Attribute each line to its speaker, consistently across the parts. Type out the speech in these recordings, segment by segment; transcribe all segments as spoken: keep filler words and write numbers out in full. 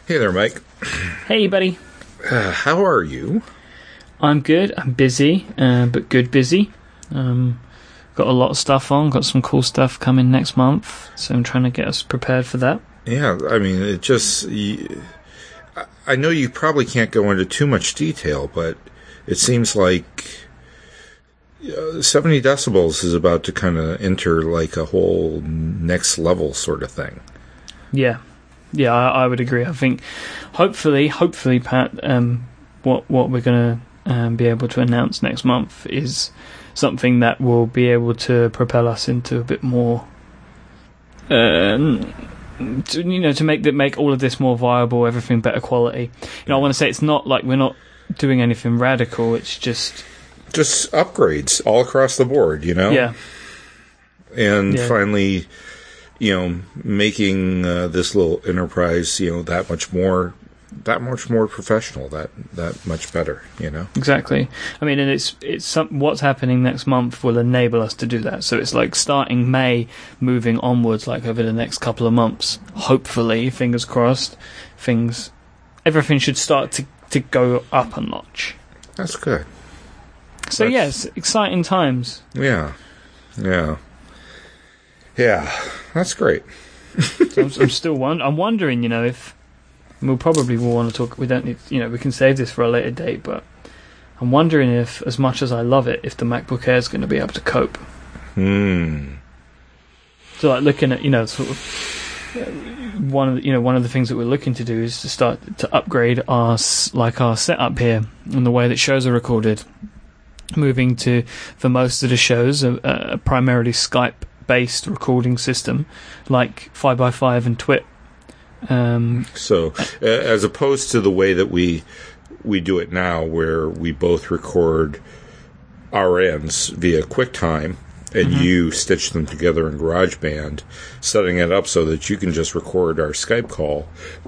Speaker 1: Hey there, Mike.
Speaker 2: Hey, buddy.
Speaker 1: Uh, how are you?
Speaker 2: I'm good. I'm busy, uh, but good busy. Um, got a lot of stuff on. Got some cool stuff coming next month, so I'm trying to get us prepared for that.
Speaker 1: Yeah, I mean, it just... You, I know you probably can't go into too much detail, but it seems like uh, seventy decibels is about to kind of enter like a whole next level sort of thing.
Speaker 2: Yeah. Yeah, I, I would agree. I think, hopefully, hopefully, Pat, um, what what we're going to um, be able to announce next month is something that will be able to propel us into a bit more, um, to, you know, to make that make all of this more viable, everything better quality. You know, I want to say it's not like we're not doing anything radical. It's just
Speaker 1: just upgrades all across the board. You know,
Speaker 2: yeah,
Speaker 1: and
Speaker 2: yeah.
Speaker 1: finally. You know, making uh, this little enterprise, you know, that much more, that much more professional, that that much better, you know.
Speaker 2: Exactly. I mean, and it's it's some, what's happening next month will enable us to do that. So it's like starting May, moving onwards, like over the next couple of months. Hopefully, fingers crossed, things, everything should start to to go up a notch.
Speaker 1: That's good.
Speaker 2: So
Speaker 1: That's,
Speaker 2: yes, exciting times.
Speaker 1: Yeah, yeah. Yeah, that's great.
Speaker 2: So I'm, I'm still won- I'm wondering, you know, if we'll probably will want to talk. We don't need, you know, we can save this for a later date. But I'm wondering if, as much as I love it, if the MacBook Air is going to be able to cope.
Speaker 1: Hmm.
Speaker 2: So, like looking at, you know, sort of one of the, you know one of the things that we're looking to do is to start to upgrade our like our setup here and the way that shows are recorded. Moving to, for most of the shows, a, a primarily Skype based recording system like five by five and Twit. Um,
Speaker 1: so uh, as opposed to the way that we we do it now, where we both record our ends via QuickTime and mm-hmm. you stitch them together in GarageBand, setting it up so that you can just record our Skype call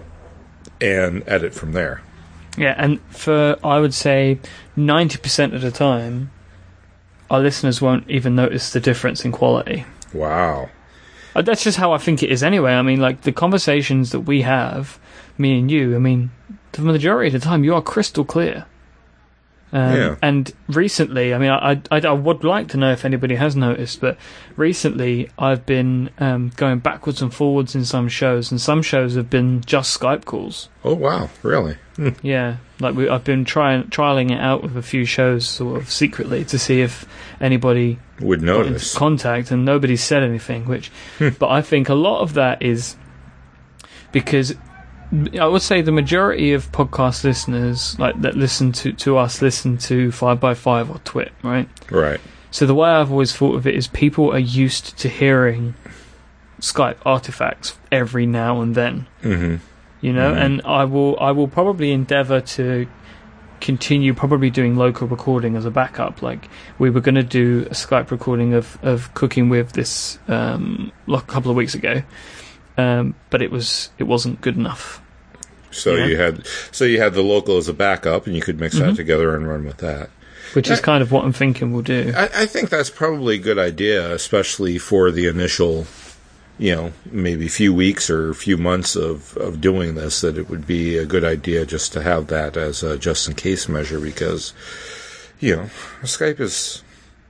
Speaker 1: and edit from there.
Speaker 2: Yeah, and for, I would say, ninety percent of the time, our listeners won't even notice the difference in quality.
Speaker 1: Wow.
Speaker 2: Uh, that's just how I think it is anyway. I mean, like, the conversations that we have, me and you, I mean, the majority of the time, you are crystal clear. Um,
Speaker 1: yeah.
Speaker 2: And recently, I mean, I, I, I would like to know if anybody has noticed, but recently I've been um, going backwards and forwards in some shows, and some shows have been just Skype calls.
Speaker 1: Oh, wow. Really? Hmm.
Speaker 2: Yeah. Like, we, I've been trying trialing it out with a few shows sort of secretly to see if anybody
Speaker 1: would notice.
Speaker 2: Contact, and nobody said anything, which, but I think a lot of that is because I would say the majority of podcast listeners, like that listen to, to us, listen to five by five or Twit, right?
Speaker 1: Right.
Speaker 2: So the way I've always thought of it is people are used to hearing Skype artifacts every now and then,
Speaker 1: mm-hmm.
Speaker 2: you know.
Speaker 1: Mm-hmm.
Speaker 2: And I will, I will probably endeavour to continue probably doing local recording as a backup. Like we were going to do a Skype recording of, of Cooking With this um, a couple of weeks ago. Um, but it was it wasn't good enough.
Speaker 1: So
Speaker 2: you know?
Speaker 1: you had so you had the local as a backup, and you could mix
Speaker 2: mm-hmm.
Speaker 1: that together and run with that.
Speaker 2: Which is I, kind of what I'm thinking we'll do.
Speaker 1: I, I think that's probably a good idea, especially for the initial, you know, maybe few weeks or few months of, of doing this. That it would be a good idea just to have that as a just in case measure, because, you know, Skype is.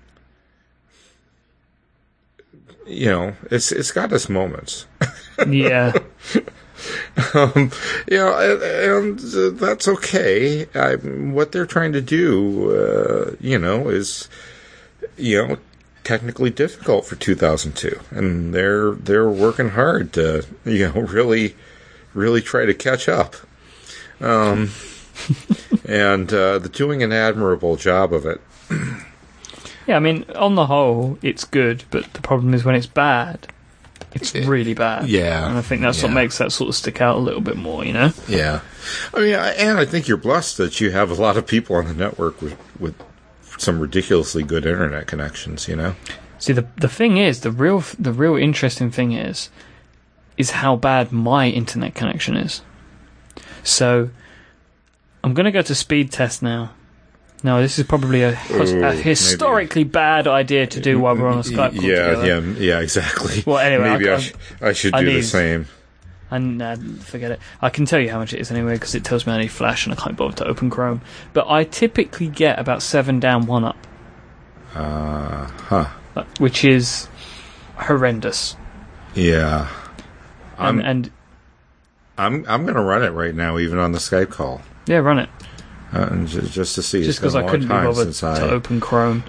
Speaker 1: You know, it's it's got its moments.
Speaker 2: Yeah.
Speaker 1: um, you know, and, and uh, that's okay. I, what they're trying to do, uh, you know, is, you know, technically difficult for two thousand two, and they're they're working hard to, you know, really, really try to catch up. Um, and uh, they're doing an admirable job of it.
Speaker 2: Yeah, I mean, on the whole, it's good, but the problem is when it's bad, it's really bad.
Speaker 1: Yeah.
Speaker 2: And I think that's
Speaker 1: yeah.
Speaker 2: what makes that sort of stick out a little bit more, you know?
Speaker 1: Yeah. I mean, and I think you're blessed that you have a lot of people on the network with, with some ridiculously good internet connections, you know?
Speaker 2: See, the the thing is, the real the real interesting thing is, is how bad my internet connection is. So, I'm going to go to speed test now. No, this is probably a,
Speaker 1: Ooh,
Speaker 2: a historically maybe. bad idea to do while we're on a Skype call
Speaker 1: yeah,
Speaker 2: together.
Speaker 1: Yeah, yeah, exactly.
Speaker 2: Well, anyway,
Speaker 1: maybe
Speaker 2: I,
Speaker 1: I, sh- I should
Speaker 2: I
Speaker 1: do
Speaker 2: need,
Speaker 1: the same.
Speaker 2: And nah, forget it. I can tell you how much it is anyway because it tells me I need Flash and I can't bother to open Chrome. But I typically get about seven down, one up.
Speaker 1: Uh huh.
Speaker 2: Which is horrendous.
Speaker 1: Yeah. I'm
Speaker 2: And, and
Speaker 1: I'm I'm gonna run it right now, even on the Skype call.
Speaker 2: yeah, run it.
Speaker 1: Uh, and just, just to see.
Speaker 2: Just because I couldn't be bothered to
Speaker 1: I...
Speaker 2: open Chrome.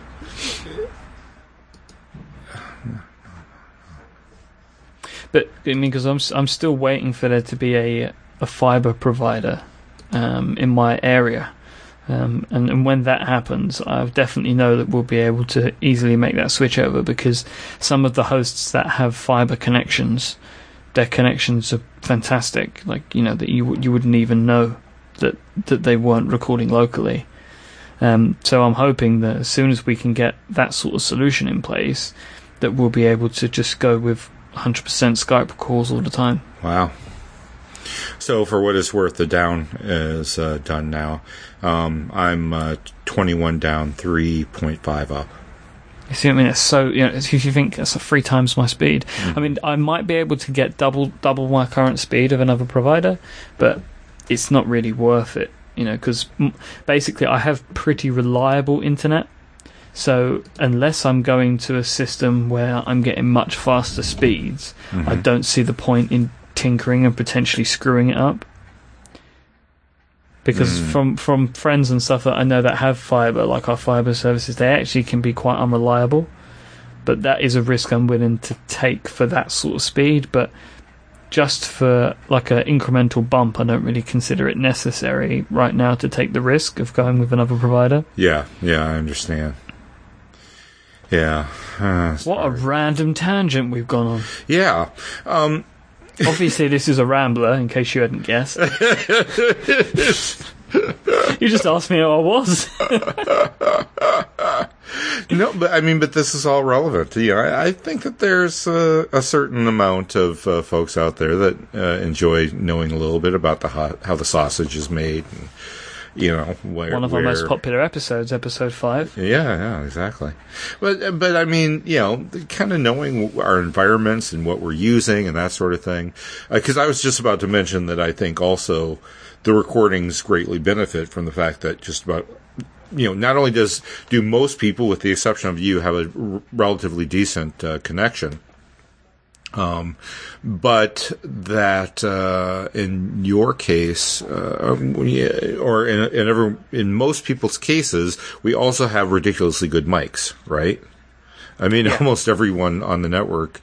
Speaker 2: But I mean, because I'm I'm still waiting for there to be a a fiber provider um, in my area, um, and and when that happens, I definitely know that we'll be able to easily make that switch over because some of the hosts that have fiber connections, their connections are fantastic. Like you know that you you wouldn't even know that that they weren't recording locally. Um, so I'm hoping that as soon as we can get that sort of solution in place, that we'll be able to just go with one hundred percent Skype calls all the time.
Speaker 1: Wow. So for what it's worth, the down is uh, done now. Um, I'm uh, twenty-one down, three point five up.
Speaker 2: You see what I mean? It's so, you know, if you think that's three times my speed. Mm-hmm. I mean, I might be able to get double double my current speed of another provider, but it's not really worth it, you know, because basically I have pretty reliable internet. So unless I'm going to a system where I'm getting much faster speeds, mm-hmm. I don't see the point in tinkering and potentially screwing it up. Because mm. from, from friends and stuff that I know that have fibre, like our fibre services, they actually can be quite unreliable. But that is a risk I'm willing to take for that sort of speed. But just for like an incremental bump, I don't really consider it necessary right now to take the risk of going with another provider.
Speaker 1: Yeah, yeah, I understand. Yeah. Uh,
Speaker 2: what a random tangent we've gone on.
Speaker 1: Yeah. Um,
Speaker 2: Obviously, this is a rambler, in case you hadn't guessed. You just asked me how I was.
Speaker 1: No, but I mean, but this is all relevant. You know, I, I think that there's uh, a certain amount of uh, folks out there that uh, enjoy knowing a little bit about the how, how the sausage is made. And, you know, where,
Speaker 2: one of
Speaker 1: where,
Speaker 2: our most popular episodes, episode five.
Speaker 1: Yeah, yeah, exactly. But, but I mean, you know, kind of knowing our environments and what we're using and that sort of thing. Because uh, I was just about to mention that I think also the recordings greatly benefit from the fact that just about, you know, not only does do most people, with the exception of you, have a r- relatively decent uh, connection. Um, but that, uh, in your case, uh, or in, in every, in most people's cases, we also have ridiculously good mics, right? I mean, yeah. Almost everyone on the network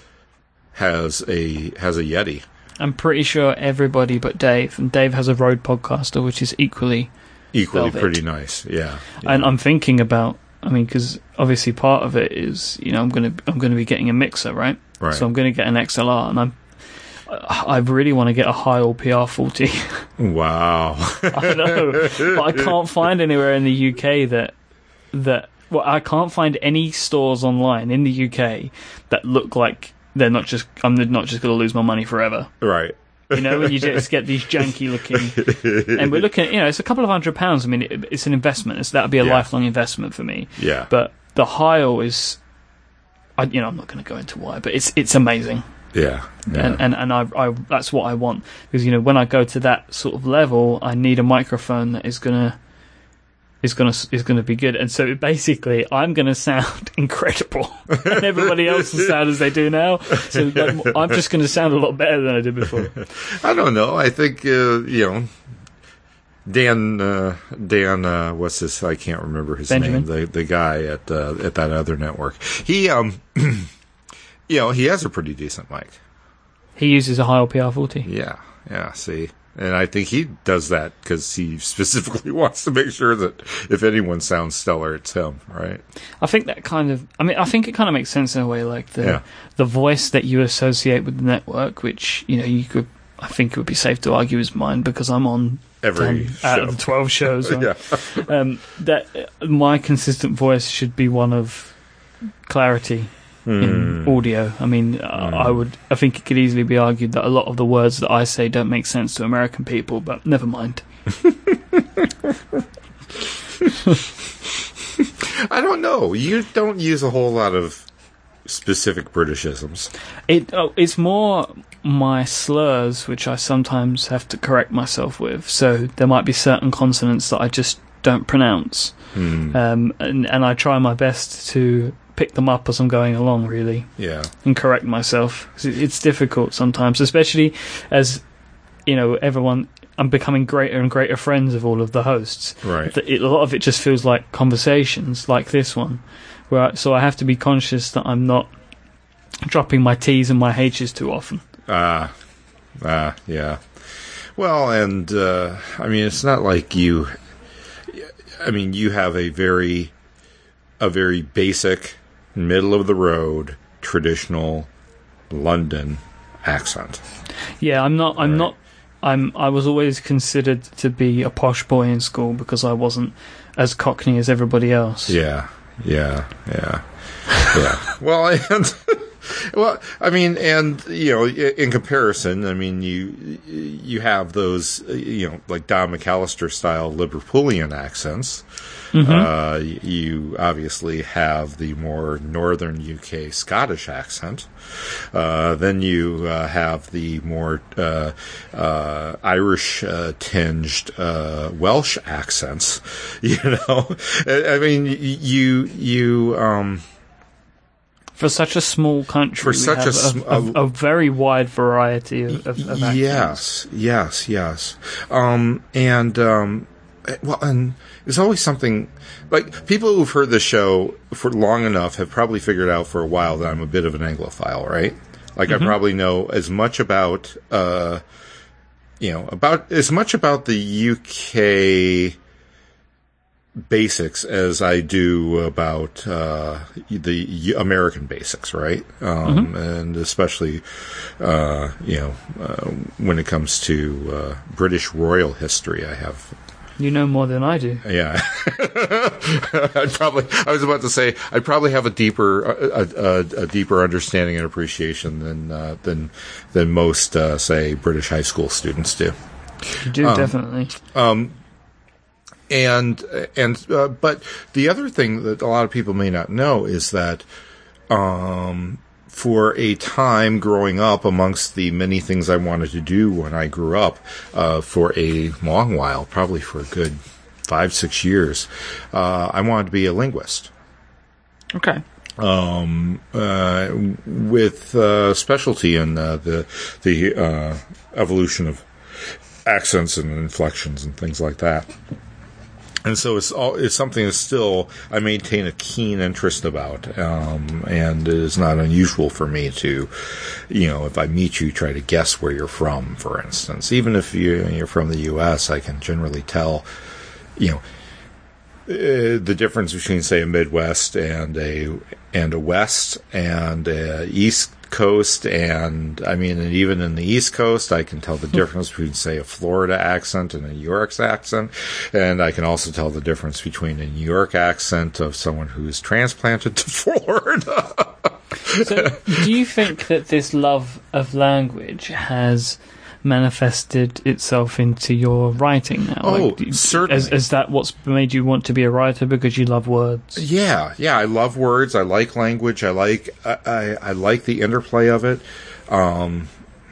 Speaker 1: has a, has a Yeti.
Speaker 2: I'm pretty sure everybody but Dave, and Dave has a Rode Podcaster, which is equally,
Speaker 1: equally
Speaker 2: velvet.
Speaker 1: Pretty nice. Yeah. yeah.
Speaker 2: And I'm thinking about, I mean, because obviously part of it is, you know, I'm going to, I'm going to be getting a mixer, right?
Speaker 1: Right.
Speaker 2: So I'm going to get an X L R, and I'm, I really want to get a Heil P R forty.
Speaker 1: Wow.
Speaker 2: I know, but I can't find anywhere in the U K that that. Well, I can't find any stores online in the U K that look like they're not just. I'm not just going to lose my money forever.
Speaker 1: Right.
Speaker 2: You know, when you just get these janky looking, and we're looking at, you know, it's a couple of hundred pounds. I mean, it, it's an investment. It's, that'd be a yeah. lifelong investment for me.
Speaker 1: Yeah.
Speaker 2: But the Heil is. I, you know, I'm not going to go into why, but it's it's amazing.
Speaker 1: Yeah, yeah.
Speaker 2: and and and I, I that's what I want, because you know when I go to that sort of level, I need a microphone that is gonna is gonna is gonna be good. And so basically, I'm gonna sound incredible, and everybody else will sound as they do now. So like, I'm just gonna sound a lot better than I did before.
Speaker 1: I don't know. I think uh, you know. Dan, uh, Dan, uh, what's this? I can't remember his
Speaker 2: Benjamin?
Speaker 1: name. The the guy at uh, at that other network. He, um, you know, he has a pretty decent mic.
Speaker 2: He uses a Heil P R forty.
Speaker 1: Yeah, yeah. See, and I think he does that because he specifically wants to make sure that if anyone sounds stellar, it's him, right?
Speaker 2: I think that kind of. I mean, I think it kind of makes sense in a way, like the
Speaker 1: yeah.
Speaker 2: the voice that you associate with the network, which you know you could. I think it would be safe to argue is mine because I'm on.
Speaker 1: Every
Speaker 2: ten out of the twelve shows, right?
Speaker 1: yeah.
Speaker 2: um, that uh, my consistent voice should be one of clarity mm. in audio. I mean, mm. I would. I think it could easily be argued that a lot of the words that I say don't make sense to American people, but never mind.
Speaker 1: I don't know. You don't use a whole lot of specific Britishisms.
Speaker 2: It. Oh, it's more. my slurs, which I sometimes have to correct myself with. So there might be certain consonants that I just don't pronounce.
Speaker 1: Mm.
Speaker 2: Um, and, and I try my best to pick them up as I'm going along, really.
Speaker 1: Yeah.
Speaker 2: And correct myself. 'Cause it, it's difficult sometimes, especially as, you know, everyone... I'm becoming greater and greater friends of all of the hosts.
Speaker 1: Right.
Speaker 2: It, a lot of it just feels like conversations, like this one. Where I, so I have to be conscious that I'm not dropping my T's and my H's too often.
Speaker 1: Ah. Ah, yeah. Well, and, uh, I mean, it's not like you... I mean, you have a very... a very basic, middle-of-the-road, traditional London accent.
Speaker 2: Yeah, I'm not... I'm
Speaker 1: right.
Speaker 2: not... I'm. I was always considered to be a posh boy in school because I wasn't as Cockney as everybody else.
Speaker 1: Yeah, yeah, yeah, yeah. Well, and well, I mean, and you know, in comparison, I mean, you you have those, you know, like Don McAllister style Liverpoolian accents. Mm-hmm. Uh, you obviously have the more northern U K Scottish accent. Uh, then you uh, have the more uh, uh, Irish uh, tinged uh, Welsh accents. You know, I mean, you you. Um,
Speaker 2: For such a small country,
Speaker 1: for
Speaker 2: we
Speaker 1: such
Speaker 2: have
Speaker 1: a, sm-
Speaker 2: a, a, a very wide variety of, of, of accents.
Speaker 1: Yes, yes, yes. Um, and um, well, and there's always something like people who've heard the show for long enough have probably figured out for a while that I'm a bit of an Anglophile, right? Like mm-hmm. I probably know as much about, uh, you know, about as much about the U K basics as I do about uh, the American basics, right? Um, mm-hmm. And especially, uh, you know, uh, when it comes to uh, British royal history, I have.
Speaker 2: You know more than I do.
Speaker 1: Yeah, I'd probably. I was about to say I'd probably have a deeper, a, a, a deeper understanding and appreciation than uh, than than most, uh, say, British high school students do.
Speaker 2: You do um, definitely.
Speaker 1: Um, and and uh, but the other thing that a lot of people may not know is that, um. for a time growing up, amongst the many things I wanted to do when I grew up, uh, for a long while, probably for a good five, six years, uh, I wanted to be a linguist.
Speaker 2: Okay.
Speaker 1: Um, uh, with uh, specialty in uh, the the uh, evolution of accents and inflections and things like that. And so it's all, it's something that still I maintain a keen interest about, um, and it is not unusual for me to, you know, if I meet you, try to guess where you're from, for instance. Even if you, you're from the U S, I can generally tell, you know, uh, the difference between, say, a Midwest and a and a West and a East Coast, and I mean, and even in the East Coast, I can tell the difference between, say, a Florida accent and a New York accent, and I can also tell the difference between a New York accent of someone who is transplanted to Florida.
Speaker 2: So, do you think that this love of language has manifested itself into your writing now?
Speaker 1: Oh,
Speaker 2: like, you,
Speaker 1: certainly.
Speaker 2: Is, is that what's made you want to be a writer, because you love words?
Speaker 1: Yeah, yeah, I love words. I like language. I like I, I, I like the interplay of it. Um,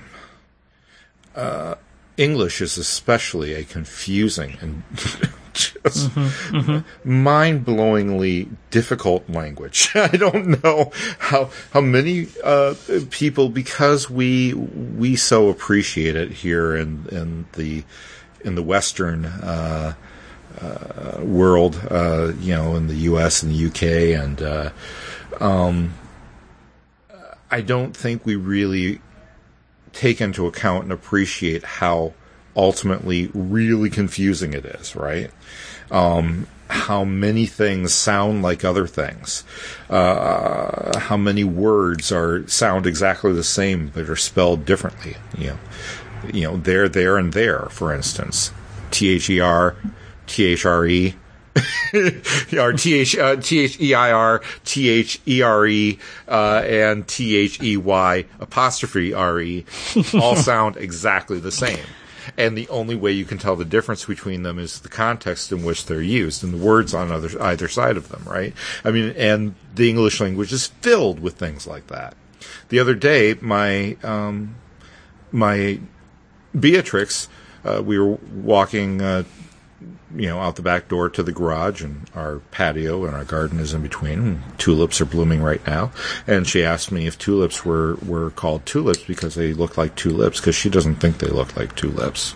Speaker 1: uh, English is especially a confusing and just mm-hmm, mm-hmm. mind-blowingly difficult language. I don't know how how many uh, people, because we we so appreciate it here in in the in the Western uh, uh, world, uh, you know, in the U S and the U K, and uh, um, I don't think we really take into account and appreciate how ultimately really confusing it is, right? Um, how many things sound like other things, uh, how many words are sound exactly the same but are spelled differently. You know, you know, there, there, and there, for instance, T H E R, T H R E, or T H uh, T H E I R, T H E R E, uh, and T H E Y apostrophe R E all sound exactly the same. And the only way you can tell the difference between them is the context in which they're used and the words on other, either side of them, right? I mean, and the English language is filled with things like that. The other day, my um, my Beatrix, uh, we were walking, uh, you know, out the back door to the garage, and our patio and our garden is in between. And tulips are blooming right now, and she asked me if tulips were, were called tulips because they look like two lips, because she doesn't think they look like two lips.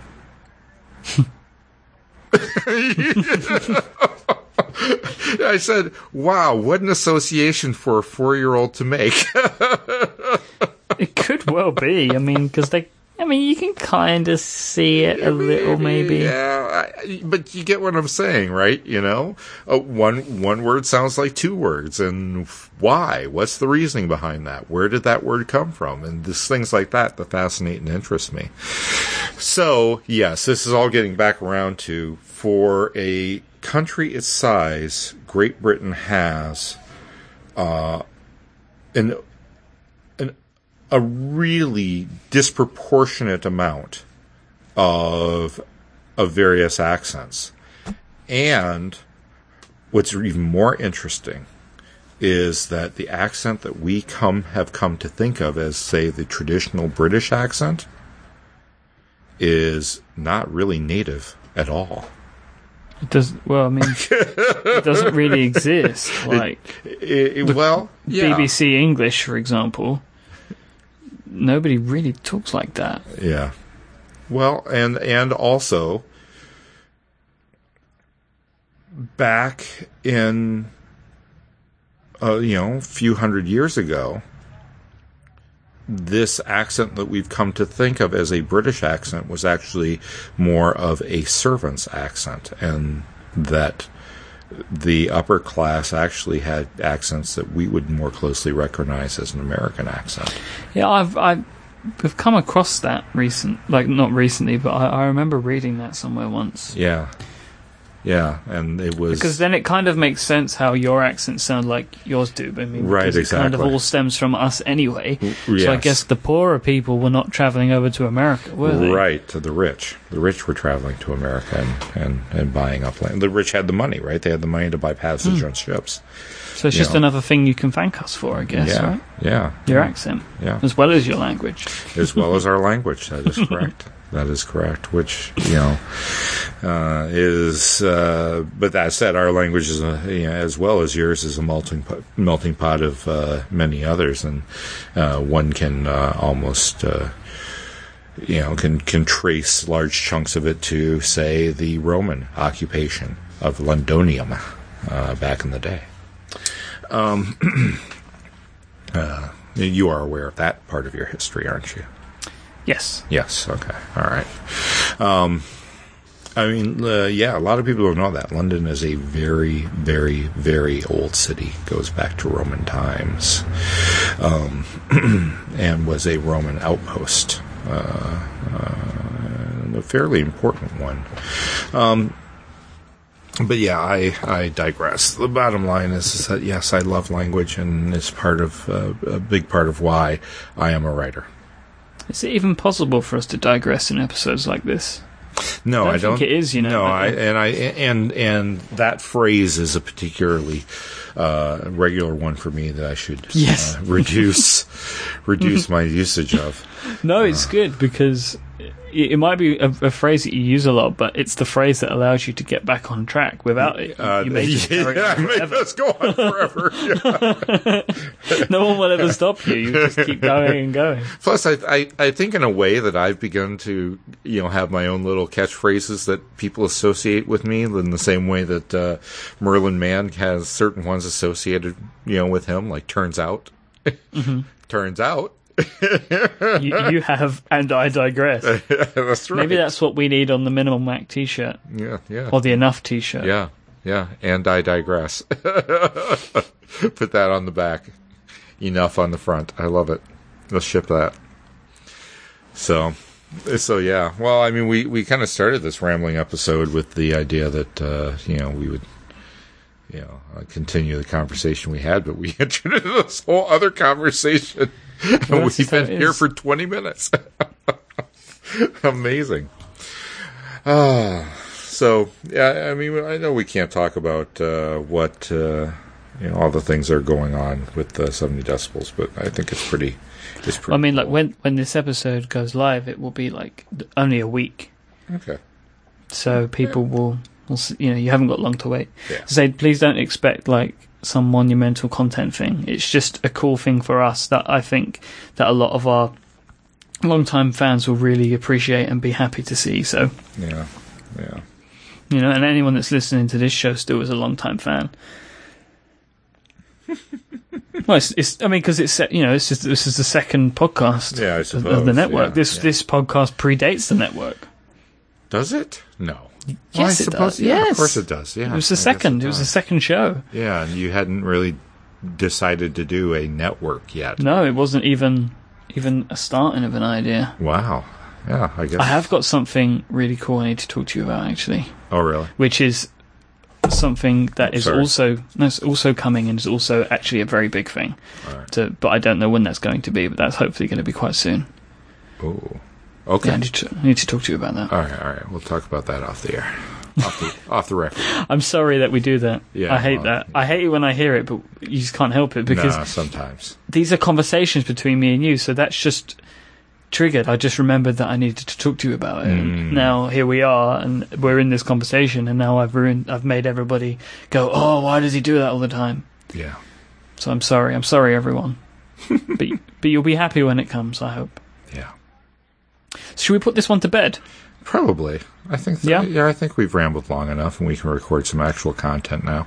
Speaker 1: I said, wow, what an association for a four-year-old to make.
Speaker 2: It could well be. I mean, because they... I mean, you can kind of see it a little, maybe.
Speaker 1: Yeah, I, but you get what I'm saying, right? You know, uh, one one word sounds like two words, and why? What's the reasoning behind that? Where did that word come from? And just things like that that fascinate and interest me. So, yes, this is all getting back around to, for a country its size, Great Britain has uh, an a really disproportionate amount of of various accents. And what's even more interesting is that the accent that we come have come to think of as, say, the traditional British accent is not really native at all.
Speaker 2: It does well. I mean, it doesn't really exist. Like,
Speaker 1: it, it, it, well, yeah.
Speaker 2: B B C English, for example. Nobody really talks like that.
Speaker 1: Yeah. Well, and and also, back in, uh, you know, a few hundred years ago, this accent that we've come to think of as a British accent was actually more of a servant's accent, and that the upper class actually had accents that we would more closely recognize as an American accent.
Speaker 2: Yeah, I've I've, I've come across that recent, like not recently, but I, I remember reading that somewhere once.
Speaker 1: Yeah, yeah, and it was
Speaker 2: because then it kind of makes sense how your accents sound like yours do. I mean,
Speaker 1: right, exactly.
Speaker 2: It kind of all stems from us anyway.
Speaker 1: Yes.
Speaker 2: So I guess the poorer people were not traveling over to America, were they?
Speaker 1: Right, to the rich. The rich were traveling to America and, and, and buying up land. The rich had the money, right? They had the money to buy passage mm. on ships.
Speaker 2: So it's you just know. another thing you can thank us for, I guess,
Speaker 1: yeah,
Speaker 2: right?
Speaker 1: Yeah.
Speaker 2: Your accent.
Speaker 1: Yeah.
Speaker 2: As well as your language.
Speaker 1: As well as our language, that is correct. That is correct, which, you know, uh, is, uh, but that said, our language is, a, you know, as well as yours, is a melting pot, melting pot of uh, many others, and uh, one can uh, almost, uh, you know, can, can trace large chunks of it to, say, the Roman occupation of Londonium uh, back in the day. Um, uh, you are aware of that part of your history, aren't you?
Speaker 2: Yes.
Speaker 1: Yes. Okay. All right. Um, I mean, uh, yeah, a lot of people don't know that London is a very, very, very old city. Goes back to Roman times, um, and was a Roman outpost, uh, uh, a fairly important one. Um, but yeah, I, I digress. The bottom line is, is that yes, I love language, and it's part of uh, a big part of why I am a writer.
Speaker 2: Is it even possible for us to digress in episodes like this?
Speaker 1: No, I don't,
Speaker 2: I don't think it is. You know,
Speaker 1: no, I, and I and and that phrase is a particularly uh, regular one for me that I should
Speaker 2: yes.
Speaker 1: uh, reduce reduce my usage of.
Speaker 2: No, it's uh, good because it, it might be a, a phrase that you use a lot, but it's the phrase that allows you to get back on track. Without it,
Speaker 1: uh,
Speaker 2: you may just carry
Speaker 1: yeah,
Speaker 2: on
Speaker 1: make us go on forever. Yeah.
Speaker 2: No one will ever stop you. You just keep going and going.
Speaker 1: Plus, I, I I think in a way that I've begun to, you know, have my own little catchphrases that people associate with me in the same way that uh, Merlin Mann has certain ones associated, you know, with him, like turns out. Mm-hmm. Turns out.
Speaker 2: you, you have, and I digress.
Speaker 1: That's right.
Speaker 2: Maybe that's what we need on the Minimal Mac t-shirt.
Speaker 1: Yeah, yeah.
Speaker 2: Or the Enough t-shirt.
Speaker 1: Yeah, yeah. And I digress. Put that on the back. Enough on the front. I love it. Let's ship that. So, so yeah. Well, I mean, we, we kind of started this rambling episode with the idea that, uh, you know, we would, you know, uh, continue the conversation we had, but we entered into this whole other conversation. And well, we've been here for twenty minutes. Amazing. Uh, so, yeah, I mean, I know we can't talk about uh, what, uh, you know, all the things that are going on with the seventy decibels, but I think it's pretty It's pretty
Speaker 2: I mean,
Speaker 1: cool.
Speaker 2: like when when this episode goes live, it will be like only a week,
Speaker 1: Okay.
Speaker 2: so people will, will, s- you know, you haven't got long to wait.
Speaker 1: Yeah.
Speaker 2: So please don't expect like some monumental content thing. It's just a cool thing for us that I think that a lot of our long-time fans will really appreciate and be happy to see. So,
Speaker 1: Yeah. Yeah.
Speaker 2: you know, and anyone that's listening to this show still is a long-time fan. Well, it's, it's I mean, because it's you know, it's just this is the second podcast
Speaker 1: Yeah, I
Speaker 2: of,
Speaker 1: suppose.
Speaker 2: of the network.
Speaker 1: Yeah,
Speaker 2: this
Speaker 1: yeah.
Speaker 2: this podcast predates the network.
Speaker 1: Does it? No.
Speaker 2: Yes,
Speaker 1: Well, I
Speaker 2: it
Speaker 1: suppose,
Speaker 2: does.
Speaker 1: Yeah,
Speaker 2: Yes,
Speaker 1: of course it does. Yeah,
Speaker 2: it was the
Speaker 1: I guess
Speaker 2: second. It, was the
Speaker 1: does.
Speaker 2: second show.
Speaker 1: Yeah, and you hadn't really decided to do a network yet.
Speaker 2: No, it wasn't even even a starting of an idea.
Speaker 1: Wow. Yeah, I guess.
Speaker 2: I have got something really cool I need to talk to you about, actually,
Speaker 1: Oh, really?
Speaker 2: which is something that
Speaker 1: Oh,
Speaker 2: is
Speaker 1: sorry.
Speaker 2: also that's also coming and is also actually a very big thing.
Speaker 1: All right.
Speaker 2: To, but I don't know when that's going to be. But that's hopefully going to be quite soon.
Speaker 1: Oh. Okay.
Speaker 2: Yeah, I need to, I need to talk to you about that.
Speaker 1: All right, all right. We'll talk about that off the air. Off the, off the record.
Speaker 2: I'm sorry that we do that.
Speaker 1: Yeah,
Speaker 2: I hate
Speaker 1: well,
Speaker 2: that. I hate it when I hear it, but you just can't help it because
Speaker 1: Nah, sometimes.
Speaker 2: these are conversations between me and you. So that's just triggered. I just remembered that I needed to talk to you about it.
Speaker 1: Mm.
Speaker 2: And now here we are, and we're in this conversation, and now I've ruined. I've made everybody go, "Oh, why does he do that all the time?"
Speaker 1: Yeah.
Speaker 2: So I'm sorry. I'm sorry, everyone. but but you'll be happy when it comes. I hope.
Speaker 1: Yeah.
Speaker 2: Should we put this one to bed?
Speaker 1: Probably. I think. Th-
Speaker 2: Yeah?
Speaker 1: Yeah. I think we've rambled long enough, and we can record some actual content now.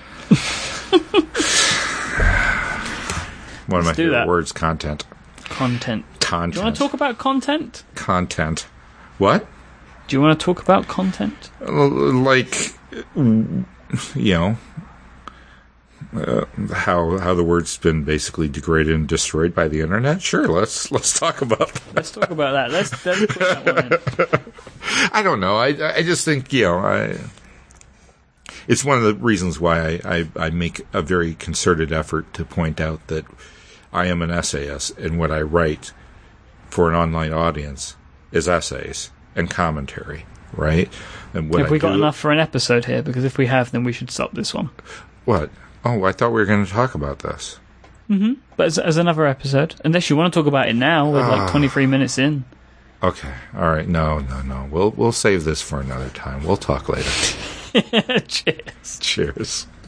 Speaker 1: One of my
Speaker 2: Let's do
Speaker 1: favorite
Speaker 2: that.
Speaker 1: words: content.
Speaker 2: Content.
Speaker 1: Content.
Speaker 2: Do you want to talk about content?
Speaker 1: Content. What?
Speaker 2: Do you want to talk about content?
Speaker 1: Uh, Like, you know, uh, how how the word's been basically degraded and destroyed by the internet. Sure, let's let's talk about that.
Speaker 2: Let's talk about that. Let's, let's put that one in.
Speaker 1: I don't know. I I just think, you know, I, it's one of the reasons why I, I, I make a very concerted effort to point out that I am an essayist, and what I write for an online audience is essays and commentary, right? And what
Speaker 2: Have
Speaker 1: I
Speaker 2: we got
Speaker 1: do-
Speaker 2: enough for an episode here? Because if we have, then we should stop this one.
Speaker 1: What? Oh, I thought we were going to talk about this.
Speaker 2: But as, as another episode, unless you want to talk about it now, we're like
Speaker 1: Ah.
Speaker 2: twenty-three minutes in.
Speaker 1: Okay. All right. No, no, no. We'll we'll save this for another time. We'll talk later.
Speaker 2: Cheers.
Speaker 1: Cheers.